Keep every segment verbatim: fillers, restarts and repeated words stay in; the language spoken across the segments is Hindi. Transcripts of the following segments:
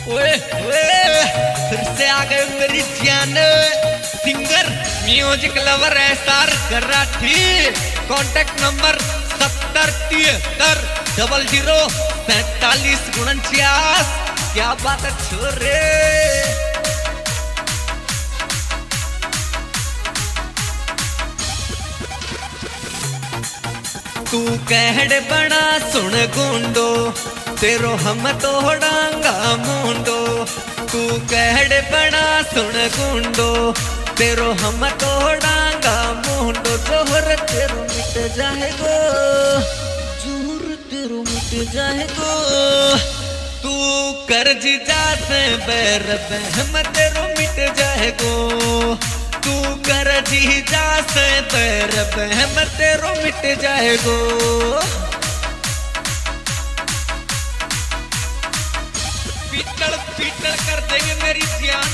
ओए ओए फिर से आ गए मेरी जान। सिंगर म्यूजिक लवर एस्टार कराठी। कॉन्टेक्ट नंबर सत्तर तिहत्तर डबल जीरो सैतालीस उनचास। क्या बात है छोरे। तू कहड़ बड़ा सुन गुंडो तेरो हम तो डांगा मुंडो। तू कहड़ बड़ा सुन गुंडो तेरो हम तो डांगा मुंडो। जोहर तेरो मिट जाएगो जोहर तेरो मिट जाएगो। तू कर जी जा से बैर बहम तेरो मिट जाएगो। तू कर जी जा से बैर बहम तेरो मिट जाएगो। पीतल पीतल कर देंगे मेरी जान।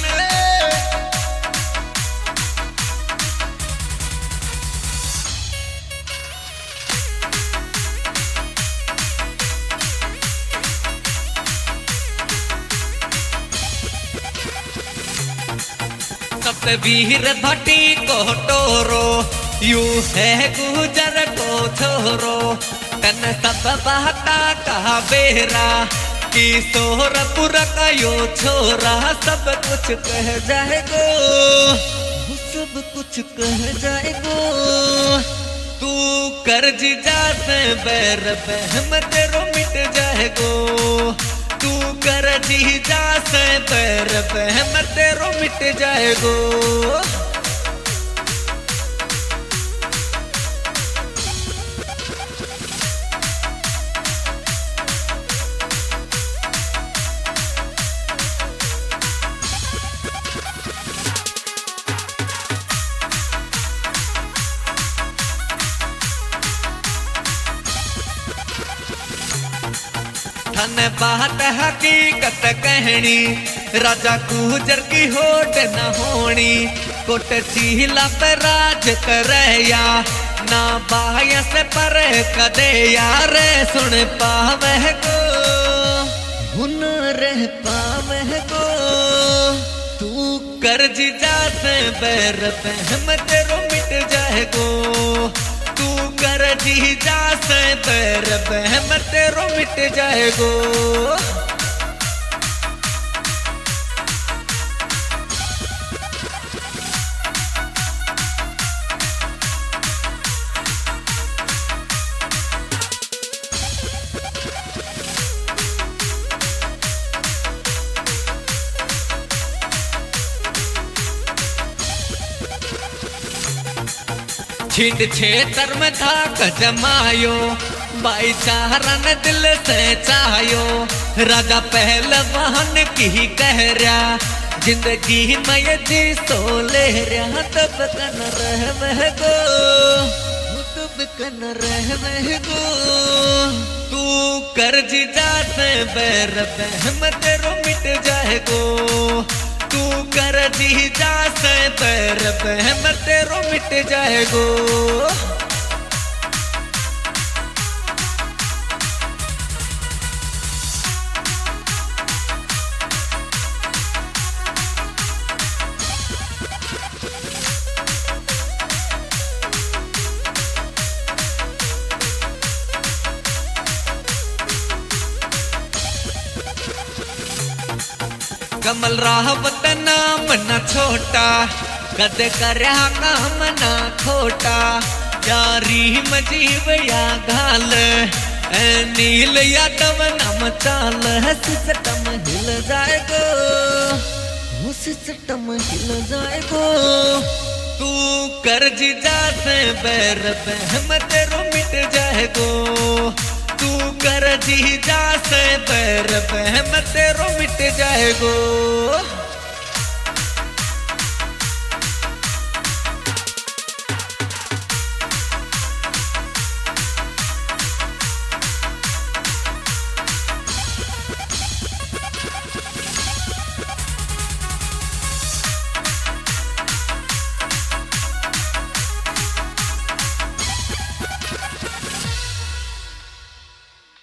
सतवीर भट्टी को टोरो यू है गुजर को छोरो। तन सब बहता कहा बेरा किशोरपुर का यो छोरा। सब कुछ कह जाएगो सब कुछ कह जाएगो। तू कर जी जा से बैर बहम तेरो मिट जाएगो। तू कर जी जा से बैर बहम तेरो मिट जाएगो। धन बात हकीकत कहनी राजा गुजर की होट न होनी। कोट चीला पे राज करया ना बाया से पर कदे यार सुन पावे गो हुनर पावे गो। तू कर जी जा से बैर बहम तेरो मिट जाएगो। तू कर जी जा से बैर बहम तेरो मिट जाएगो। छिंड छेतर में धाक जमायो भाईचारा ने दिल से चायो। राजा पहलवान की कह रहा जिंदगी में ये जी सो ले रहा। तब कन रह गो तब कन रह गो। तू कर जी जा से बैर बहम तेरो मिट जाएगो। तू कर जी जा से बैर बहम तेरो मिट जाएगो। कमल रावत नाम न छोटा कदे करया काम ना खोटा। यारी मजीब या घाल नील यादव नाम चाल। सिस्टम हिल जाएगो सिस्टम हिल जाएगो। तू कर जी जा से बैर बहम तेरो मिट जाएगो। तू कर जी जा से बैर बहम तेरो मिट जाएगो।